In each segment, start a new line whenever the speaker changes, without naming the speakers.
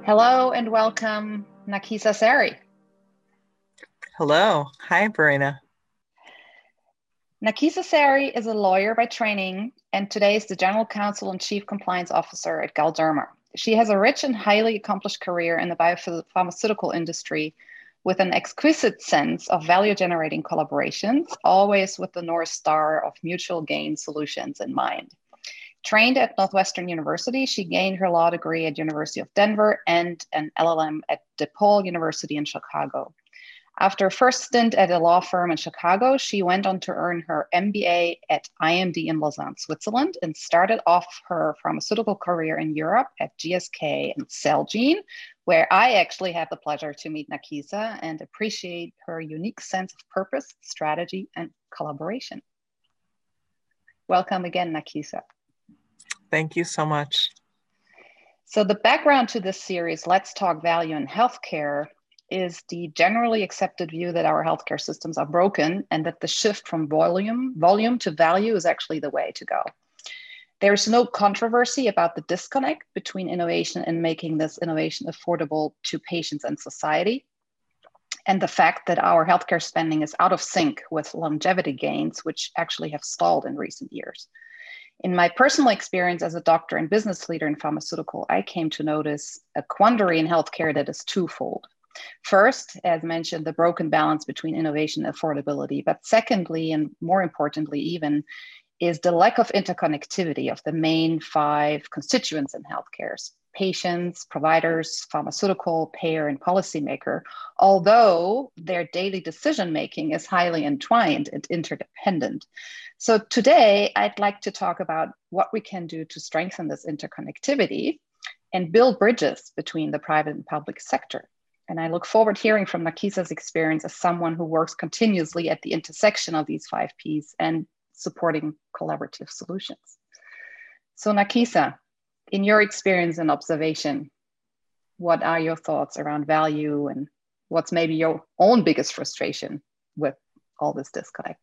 Hello and welcome, Nakisa Sari.
Hello. Hi, Verena.
Nakisa Sari is a lawyer by training and today is the General Counsel and Chief Compliance Officer at Galderma. She has a rich and highly accomplished career in the biopharmaceutical industry with an exquisite sense of value-generating collaborations, always with the North Star of mutual gain solutions in mind. Trained at Northwestern University, she gained her law degree at University of Denver and an LLM at DePaul University in Chicago. After a first stint at a law firm in Chicago, she went on to earn her MBA at IMD in Lausanne, Switzerland, and started off her pharmaceutical career in Europe at GSK and Celgene, where I actually had the pleasure to meet Nakisa and appreciate her unique sense of purpose, strategy, and collaboration. Welcome again, Nakisa.
Thank you so much.
So the background to this series, Let's Talk Value in Healthcare, is the generally accepted view that our healthcare systems are broken and that the shift from volume to value is actually the way to go. There's no controversy about the disconnect between innovation and making this innovation affordable to patients and society, and the fact that our healthcare spending is out of sync with longevity gains, which actually have stalled in recent years. In my personal experience as a doctor and business leader in pharmaceutical, I came to notice a quandary in healthcare that is twofold. First, as mentioned, the broken balance between innovation and affordability. But secondly, and more importantly even, is the lack of interconnectivity of the main five constituents in healthcare: patients, providers, pharmaceutical, payer, and policymaker, although their daily decision-making is highly entwined and interdependent. So today, I'd like to talk about what we can do to strengthen this interconnectivity and build bridges between the private and public sector. And I look forward to hearing from Nakisa's experience as someone who works continuously at the intersection of these five Ps and supporting collaborative solutions. So Nakisa, in your experience and observation, what are your thoughts around value and what's maybe your own biggest frustration with all this disconnect?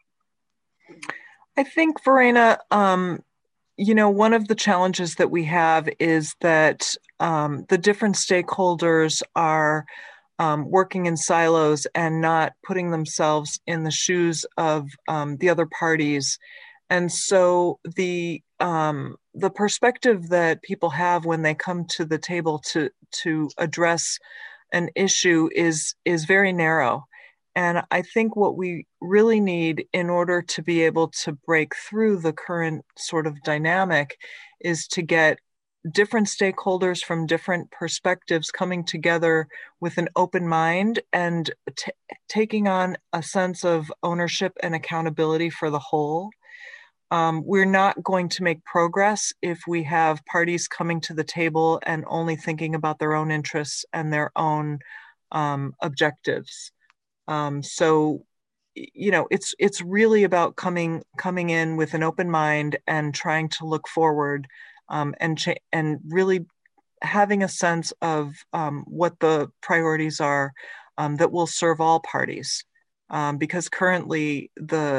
I think, Verena, one of the challenges that we have is that the different stakeholders are working in silos and not putting themselves in the shoes of the other parties. And so the perspective that people have when they come to the table to address an issue is very narrow. And I think what we really need in order to be able to break through the current sort of dynamic is to get different stakeholders from different perspectives coming together with an open mind and taking on a sense of ownership and accountability for the whole. We're not going to make progress if we have parties coming to the table and only thinking about their own interests and their own objectives. So, it's really about coming in with an open mind and trying to look forward, and really having a sense of what the priorities are that will serve all parties. Because currently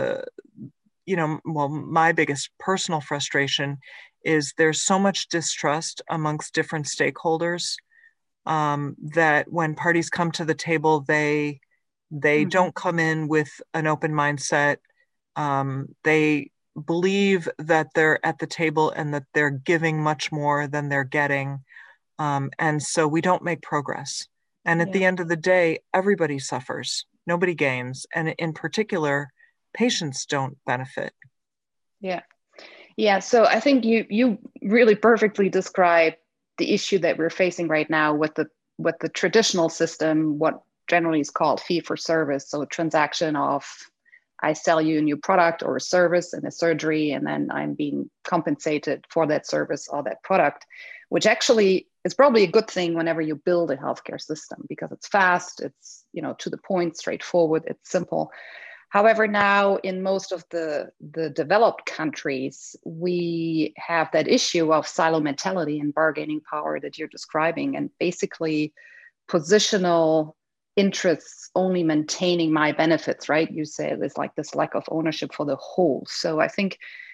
my biggest personal frustration is there's so much distrust amongst different stakeholders that when parties come to the table, they don't come in with an open mindset. They believe that they're at the table and that they're giving much more than they're getting. And so we don't make progress. And at the end of the day, everybody suffers. Nobody gains. And in particular, patients don't benefit.
Yeah. So I think you really perfectly describe the issue that we're facing right now with the traditional system, what generally is called fee for service. So a transaction of I sell you a new product or a service and a surgery, and then I'm being compensated for that service or that product, which actually is probably a good thing whenever you build a healthcare system because it's fast, it's to the point, straightforward, it's simple. However, now in most of the developed countries, we have that issue of silo mentality and bargaining power that you're describing, and basically positional interests only maintaining my benefits, right? You say there's like this lack of ownership for the whole. So I think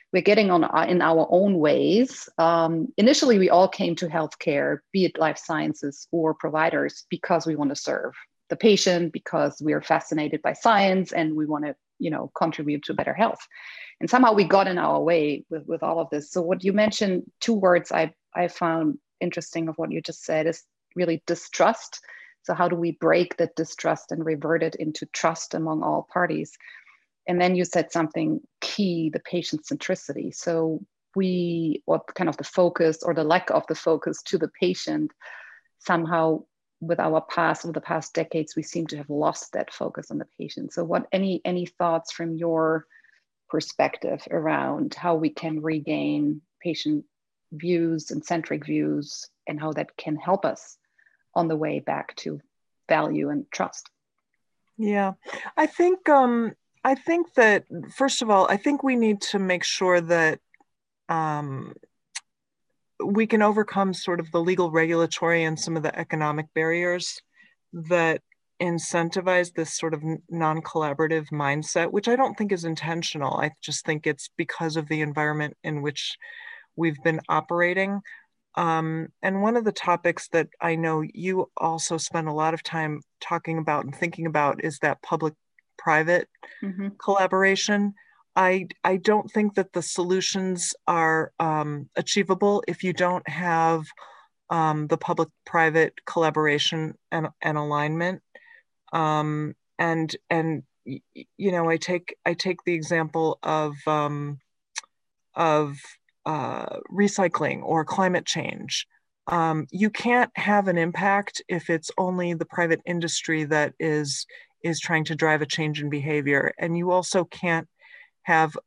we're getting on in our own ways. Initially, we all came to healthcare, be it life sciences or providers, because we want to serve the patient, because we are fascinated by science and we want to, contribute to better health. And somehow we got in our way with all of this. So what you mentioned, two words I found interesting of what you just said is really distrust. So how do we break that distrust and revert it into trust among all parties? And then you said something key, the patient centricity. So what kind of the focus or the lack of the focus to the patient, somehow with our past, over the past decades, we seem to have lost that focus on the patient. So any thoughts from your perspective around how we can regain patient views and centric views and how that can help us on the way back to value and trust?
Yeah, I think that first of all, I think we need to make sure that we can overcome sort of the legal, regulatory, and some of the economic barriers that incentivize this sort of non-collaborative mindset, which I don't think is intentional. I just think it's because of the environment in which we've been operating. And one of the topics that I know you also spend a lot of time talking about and thinking about is that public-private collaboration. I don't think that the solutions are achievable if you don't have the public-private collaboration and alignment. And I take the example of recycling or climate change. You can't have an impact if it's only the private industry that is trying to drive a change in behavior, and you also can't have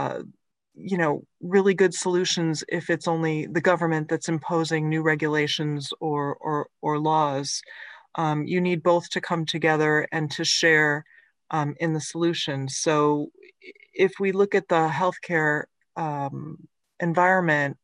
really good solutions if it's only the government that's imposing new regulations or laws. You need both to come together and to share in the solution. So if we look at the healthcare environment,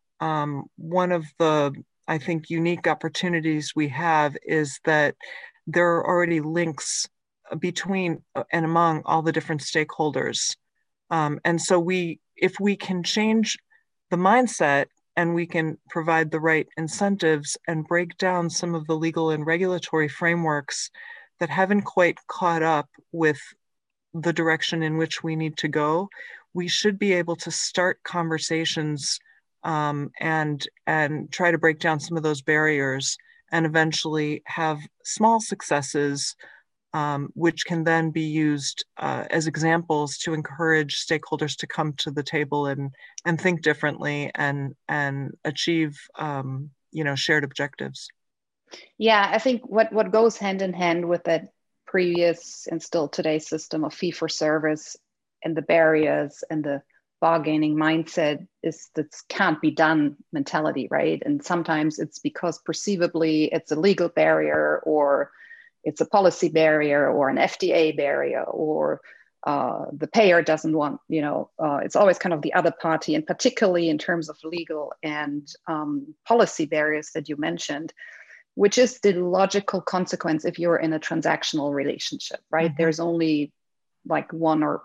one of the, I think, unique opportunities we have is that there are already links between and among all the different stakeholders. And so if we can change the mindset and we can provide the right incentives and break down some of the legal and regulatory frameworks that haven't quite caught up with the direction in which we need to go, we should be able to start conversations and try to break down some of those barriers and eventually have small successes, which can then be used as examples to encourage stakeholders to come to the table and think differently and achieve shared objectives.
Yeah, I think what goes hand in hand with that previous and still today's system of fee for service and the barriers and the bargaining mindset is that can't be done mentality, right? And sometimes it's because perceivably it's a legal barrier or it's a policy barrier or an FDA barrier or the payer doesn't want, it's always kind of the other party, and particularly in terms of legal and policy barriers that you mentioned, which is the logical consequence if you're in a transactional relationship, right? Mm-hmm. There's only like one or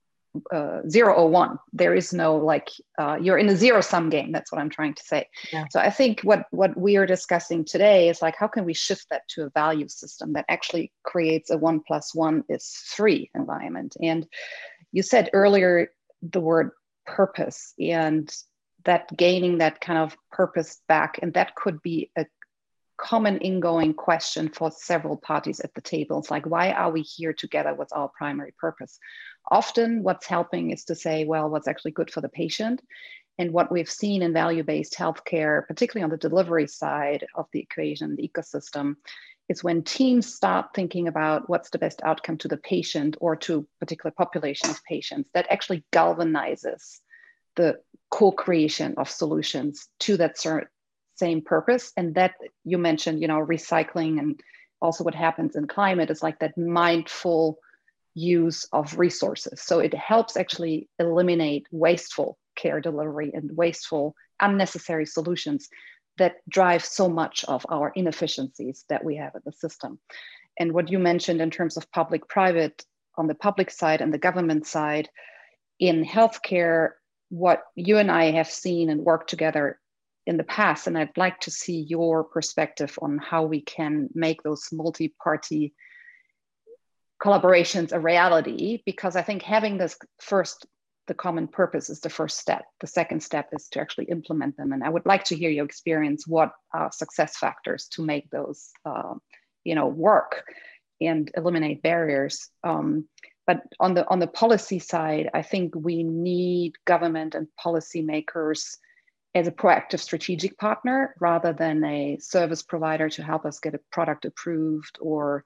0 or 1. There is no you're in a zero-sum game. That's what I'm trying to say. Yeah. So I think what we are discussing today is how can we shift that to a value system that actually creates a 1 + 1 = 3 environment. And you said earlier the word purpose, and that gaining that kind of purpose back, and that could be a common ingoing question for several parties at the table. It's why are we here together? What's our primary purpose? Often what's helping is to say, well, what's actually good for the patient? And what we've seen in value-based healthcare, particularly on the delivery side of the equation, the ecosystem, is when teams start thinking about what's the best outcome to the patient or to a particular population of patients, that actually galvanizes the co-creation of solutions to that same purpose. And that you mentioned, recycling, and also what happens in climate is that mindful use of resources. So it helps actually eliminate wasteful care delivery and wasteful, unnecessary solutions that drive so much of our inefficiencies that we have in the system. And what you mentioned in terms of public-private on the public side and the government side, in healthcare, what you and I have seen and worked together in the past. And I'd like to see your perspective on how we can make those multi-party collaborations a reality, because I think having this first, the common purpose is the first step. The second step is to actually implement them. And I would like to hear your experience. What are success factors to make those, work and eliminate barriers? But on the policy side, I think we need government and policymakers as a proactive strategic partner rather than a service provider to help us get a product approved or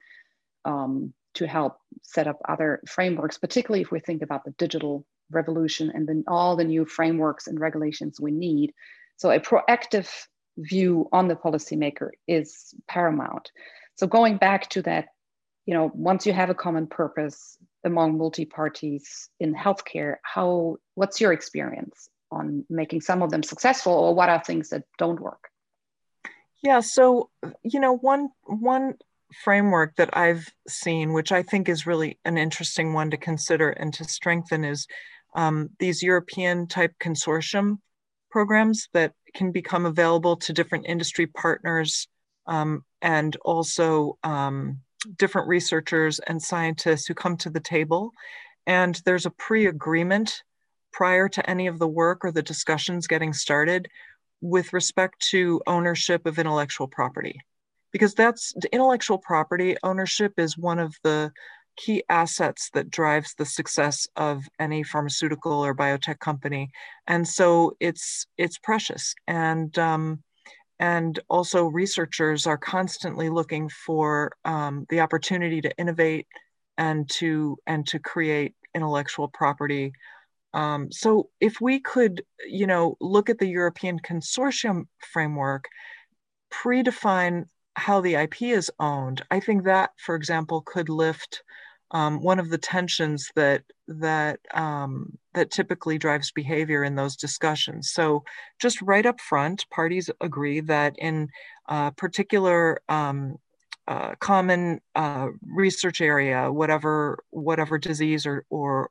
to help set up other frameworks, particularly if we think about the digital revolution and then all the new frameworks and regulations we need. So a proactive view on the policymaker is paramount. So going back to that, once you have a common purpose among multi-parties in healthcare, what's your experience on making some of them successful, or what are things that don't work?
Yeah, so one framework that I've seen, which I think is really an interesting one to consider and to strengthen, is these European type consortium programs that can become available to different industry partners and also different researchers and scientists who come to the table. And there's a pre-agreement prior to any of the work or the discussions getting started with respect to ownership of intellectual property. Because that's the intellectual property ownership is one of the key assets that drives the success of any pharmaceutical or biotech company. And so it's precious. And also researchers are constantly looking for the opportunity to innovate and to create intellectual property. So if we could, look at the European consortium framework, predefine how the IP is owned, I think that, for example, could lift one of the tensions that typically drives behavior in those discussions. So just right up front, parties agree that in a particular common research area, whatever disease or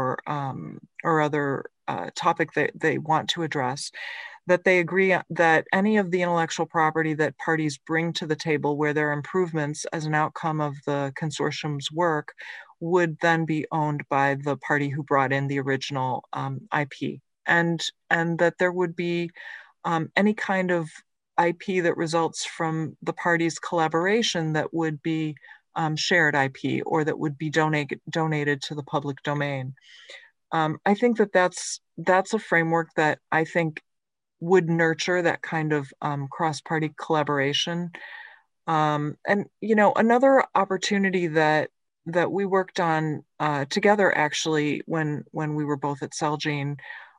other topic that they want to address, that they agree that any of the intellectual property that parties bring to the table where there are improvements as an outcome of the consortium's work would then be owned by the party who brought in the original IP, and that there would be any kind of IP that results from the parties' collaboration that would be shared IP or that would be donated to the public domain. I think that's a framework that I think would nurture that kind of cross-party collaboration. And another opportunity that we worked on together actually when we were both at Celgene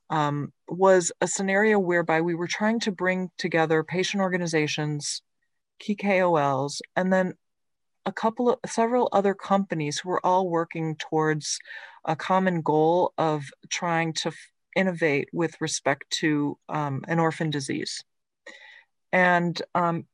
was a scenario whereby we were trying to bring together patient organizations, key KOLs, and then several other companies who were all working towards a common goal of trying to innovate with respect to an orphan disease. And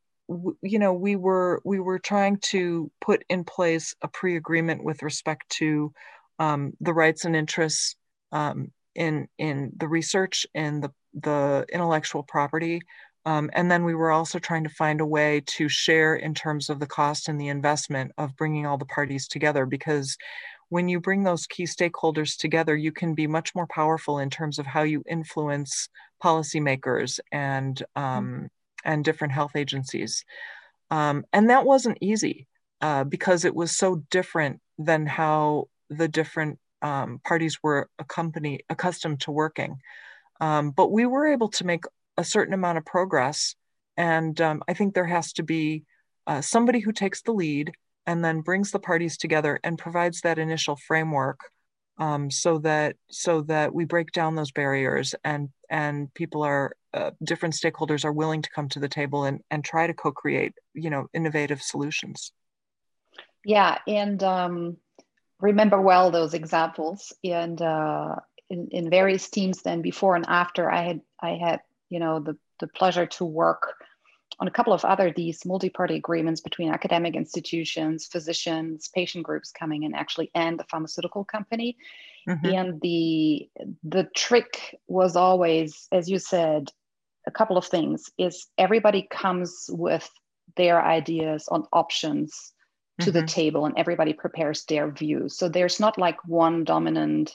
we were trying to put in place a pre-agreement with respect to the rights and interests in the research and the intellectual property. And then we were also trying to find a way to share in terms of the cost and the investment of bringing all the parties together, because when you bring those key stakeholders together, you can be much more powerful in terms of how you influence policymakers and different health agencies. And that wasn't easy because it was so different than how the different parties were accustomed to working. But we were able to make a certain amount of progress. And I think there has to be somebody who takes the lead and then brings the parties together and provides that initial framework so that we break down those barriers and people are different stakeholders are willing to come to the table and try to co-create innovative solutions. Yeah,
and remember well those examples, and in various teams then before and after I had the pleasure to work on a couple of other these multi-party agreements between academic institutions, physicians, patient groups coming in actually, and the pharmaceutical company.
Mm-hmm.
And the trick was always, as you said, a couple of things is everybody comes with their ideas on options to the table, and everybody prepares their views. So there's not like one dominant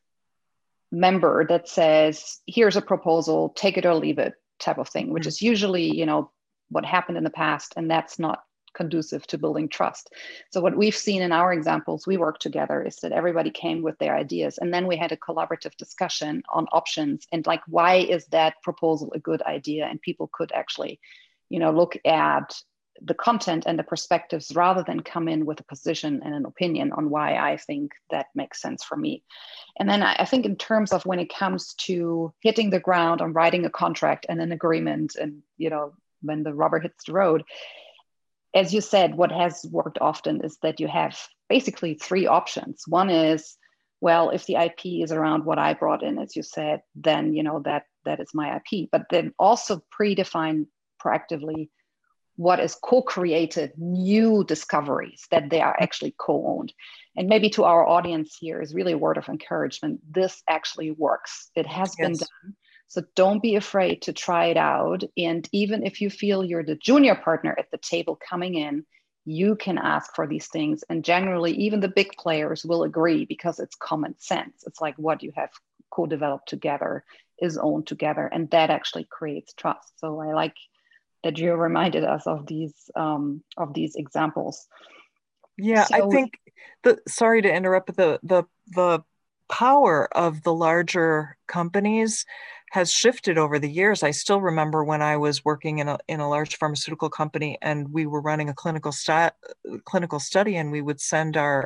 member that says, here's a proposal, take it or leave it type of thing, which is usually, you know, what happened in the past, and that's not conducive to building trust. So what we've seen in our examples, we worked together, is that everybody came with their ideas, and then we had a collaborative discussion on options and like, why is that proposal a good idea? And people could actually, you know, look at the content and the perspectives rather than come in with a position and an opinion on why I think that makes sense for me. And then I think in terms of when it comes to hitting the ground on writing a contract and an agreement, and, you know, when the rubber hits the road, as you said, what has worked often is that you have basically three options. One is, well, if the IP is around what I brought in, as you said, then, you know, that is my IP. But then also predefine proactively what is co-created, new discoveries that they are actually co-owned. And maybe to our audience here is really a word of encouragement. This actually works. It has been done. So don't be afraid to try it out. And even if you feel you're the junior partner at the table coming in, you can ask for these things. And generally, even the big players will agree because it's common sense. It's like what you have co-developed together is owned together. And that actually creates trust. So I like that you reminded us of these examples.
Yeah, so, I think sorry to interrupt, but the power of the larger companies has shifted over the years. I still remember when I was working in a large pharmaceutical company, and we were running a clinical study, and we would send our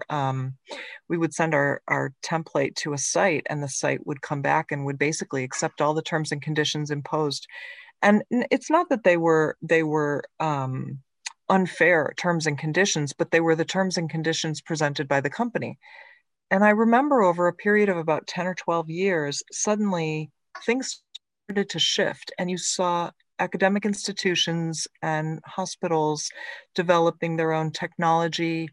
template to a site, and the site would come back and would basically accept all the terms and conditions imposed. And it's not that they were unfair terms and conditions, but they were the terms and conditions presented by the company. And I remember over a period of about 10 or 12 years, suddenly things started to shift, and you saw academic institutions and hospitals developing their own technology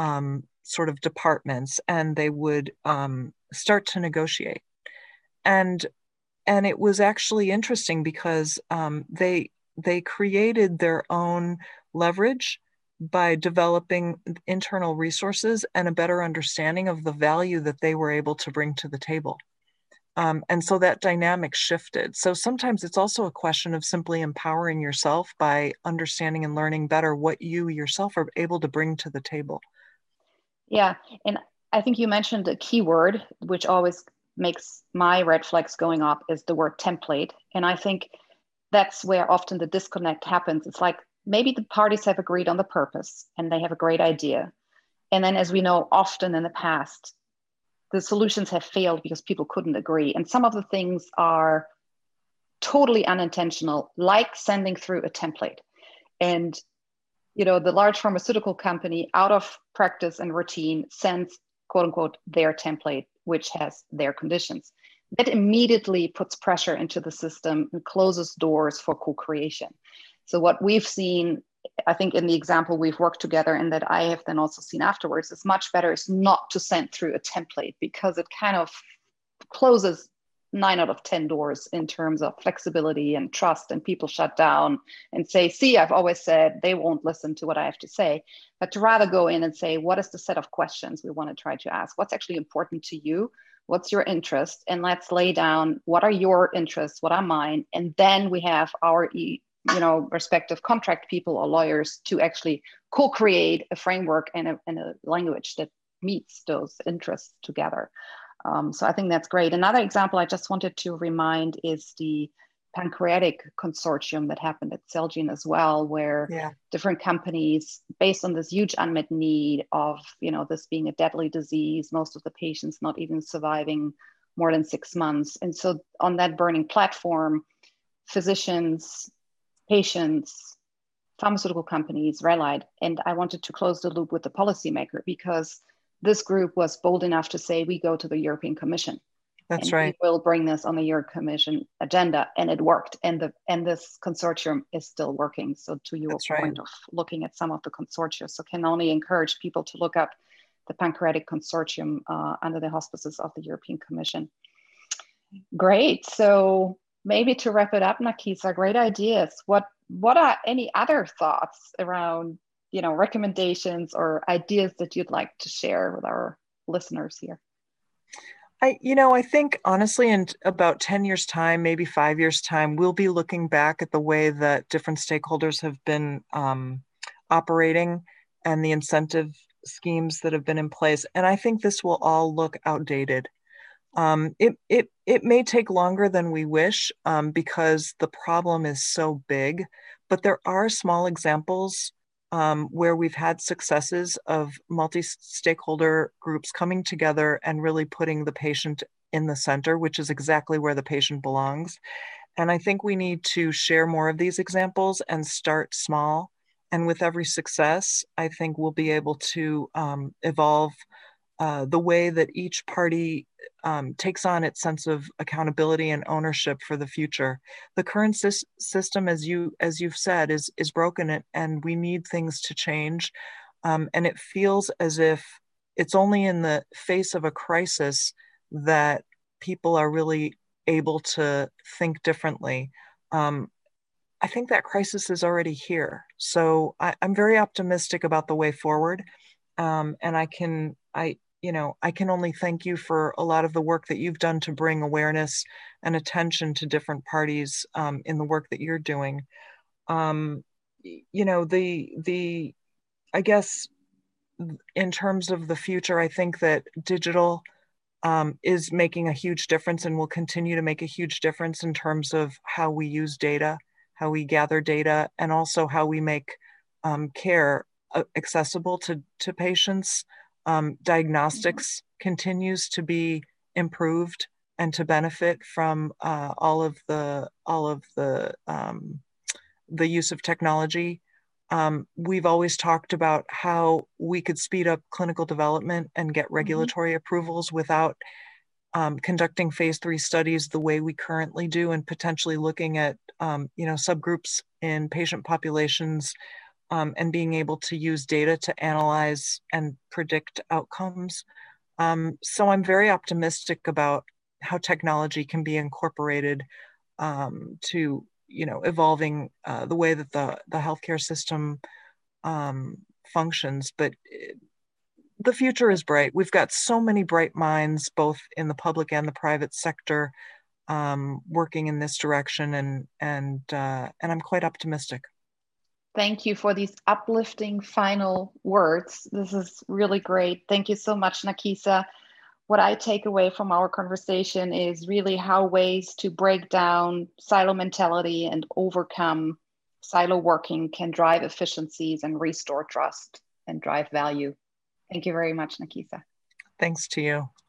sort of departments, and they would start to negotiate. And it was actually interesting because they created their own leverage by developing internal resources and a better understanding of the value that they were able to bring to the table. And so that dynamic shifted. So sometimes it's also a question of simply empowering yourself by understanding and learning better what you yourself are able to bring to the table.
Yeah, and I think you mentioned a key word, which always makes my red flags going up, is the word template. And I think that's where often the disconnect happens. It's like, maybe the parties have agreed on the purpose and they have a great idea. And then, as we know, often in the past, the solutions have failed because people couldn't agree. And some of the things are totally unintentional, like sending through a template. And, you know, the large pharmaceutical company, out of practice and routine, sends, quote unquote, their template, which has their conditions. That immediately puts pressure into the system and closes doors for co-creation. So what we've seen, I think in the example we've worked together and that I have then also seen afterwards, is much better is not to send through a template, because it kind of closes 9 out of 10 doors in terms of flexibility and trust, and people shut down and say, see, I've always said, they won't listen to what I have to say. But to rather go in and say, what is the set of questions we want to try to ask? What's actually important to you? What's your interest? And let's lay down, what are your interests? What are mine? And then we have our respective contract people or lawyers to actually co-create a framework and a language that meets those interests together. So I think that's great. Another example I just wanted to remind is the pancreatic consortium that happened at Celgene as well, where different companies, based on this huge unmet need of, this being a deadly disease, most of the patients not even surviving more than 6 months. And so on that burning platform, physicians, patients, pharmaceutical companies rallied. And I wanted to close the loop with the policymaker, because this group was bold enough to say, we go to the European Commission.
That's
and
right.
we will bring this on the Year Commission agenda. And it worked. And this consortium is still working. So to your
That's right.
point of looking at some of the consortia, so can only encourage people to look up the Pancreatic Consortium under the auspices of the European Commission. Great. So maybe to wrap it up, Nakisa, great ideas. What are any other thoughts around, recommendations or ideas that you'd like to share with our listeners here?
I think honestly, in about 10 years' time, maybe 5 years' time, we'll be looking back at the way that different stakeholders have been operating and the incentive schemes that have been in place. And I think this will all look outdated. It may take longer than we wish because the problem is so big, but there are small examples where we've had successes of multi-stakeholder groups coming together and really putting the patient in the center, which is exactly where the patient belongs. And I think we need to share more of these examples and start small. And with every success, I think we'll be able to evolve the way that each party takes on its sense of accountability and ownership for the future. The current system, as you've said, is broken, and we need things to change. And it feels as if it's only in the face of a crisis that people are really able to think differently. I think that crisis is already here. So I'm very optimistic about the way forward. And I can only thank you for a lot of the work that you've done to bring awareness and attention to different parties in the work that you're doing. I guess in terms of the future, I think that digital is making a huge difference and will continue to make a huge difference in terms of how we use data, how we gather data, and also how we make care accessible to patients. Diagnostics continues to be improved and to benefit from all of the use of technology. We've always talked about how we could speed up clinical development and get regulatory approvals without conducting phase 3 studies the way we currently do, and potentially looking at subgroups in patient populations and being able to use data to analyze and predict outcomes. So I'm very optimistic about how technology can be incorporated to evolving the way that the healthcare system functions. But the future is bright. We've got so many bright minds, both in the public and the private sector, working in this direction, and I'm quite optimistic.
Thank you for these uplifting final words. This is really great. Thank you so much, Nakisa. What I take away from our conversation is really how ways to break down silo mentality and overcome silo working can drive efficiencies and restore trust and drive value. Thank you very much, Nakisa.
Thanks to you.